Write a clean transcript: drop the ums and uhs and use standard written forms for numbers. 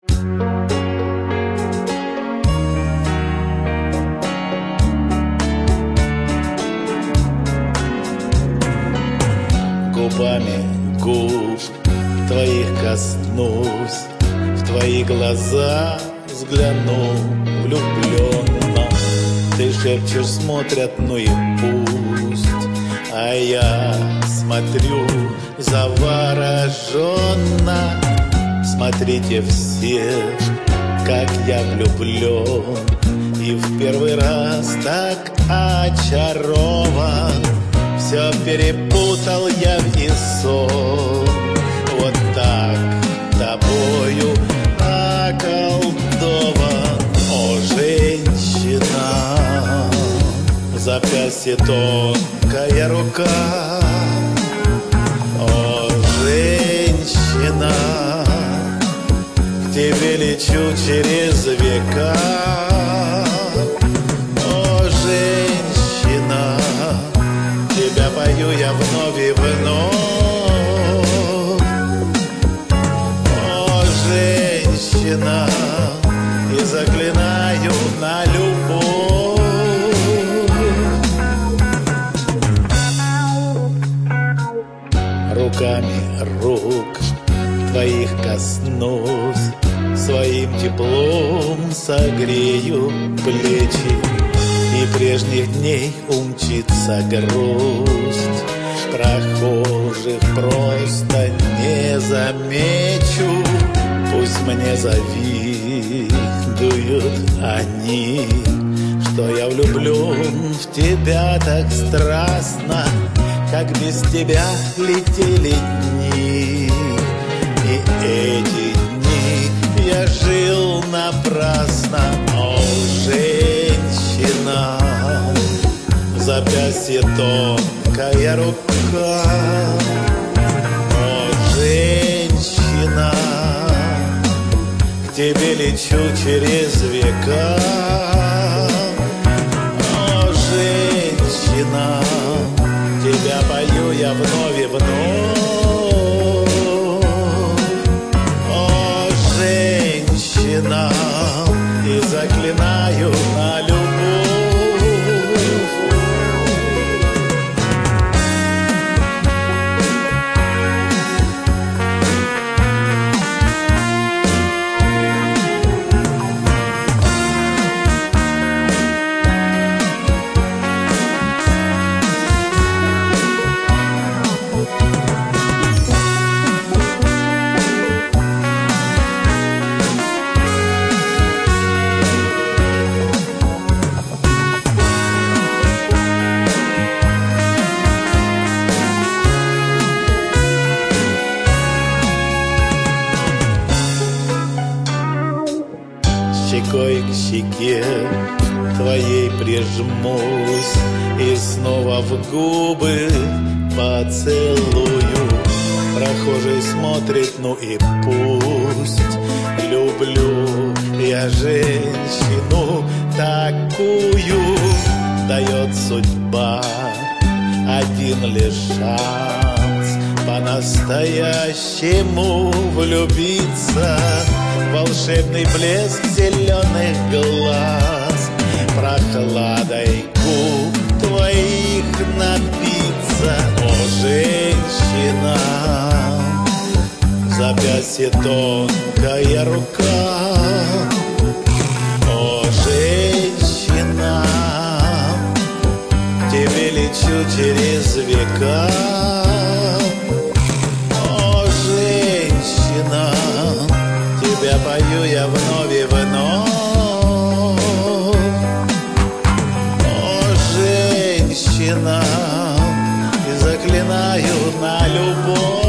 Губами губ твоих коснусь, в твои глаза взгляну влюбленно. Ты шепчешь, смотрят, ну и пусть, а я смотрю завороженно. Смотрите все, как я влюблен, и в первый раз так очарован. Все перепутал я и сон, вот так тобою околдован. О, женщина, в запястье тонкая рука. О, женщина, к тебе лечу через века. О, женщина, тебя пою я вновь и вновь. О, женщина, и заклинаю на любовь. Руками рук твоих коснусь, своим теплом согрею плечи, и прежних дней умчится грусть. Прохожих просто не замечу, пусть мне завидуют они, что я влюблен в тебя так страстно, как без тебя летели дни. И эти дни я жил напрасно. О, женщина, в запястье тонкая рука. О, женщина, к тебе лечу через века. О, женщина, тебя пою я вновь и вновь. О, женщина, и заклинаю на любовь. Щекой к щеке твоей прижмусь и снова в губы поцелую. Прохожий смотрит, ну и пусть. Люблю я женщину такую, дает судьба один лишь шанс по-настоящему влюбиться. Волшебный блеск зеленых глаз, прохладой губ твоих напиться. О, женщина, в запястье тонкая рука. О, женщина, к тебе лечу через века. О, женщина, тебя пою я вновь и вновь. О, женщина, и заклинаю на любовь.